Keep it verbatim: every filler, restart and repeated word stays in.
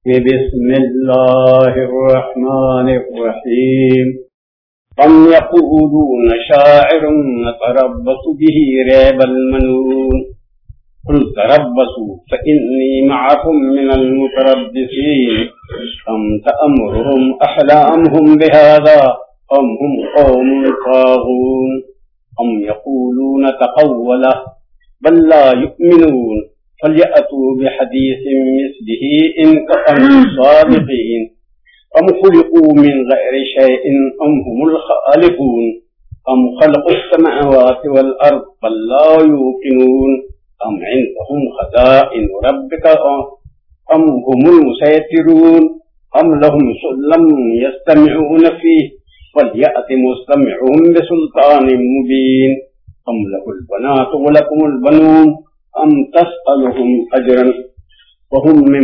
بسم الله الرحمن الرحيم أم يقولون شاعر نتربص به ريب المنون قل تربصوا فإني معكم من المتربصين أم تأمرهم أحلامهم بهذا أم هم قوم طاغون أم يقولون تقوله بل لا يؤمنون فليأتوا بحديث مثله إن كانوا صادقين أم خلقوا من غير شيء أم هم الخالقون أم خلقوا السماوات والأرض بل لا يوقنون أم عندهم خزائن ربك أم هم المسيطرون أم لهم سلم يستمعون فيه فليأت مستمعهم بسلطان مبين أم له البنات ولكم البنون أم تسألهم أجرا وهم من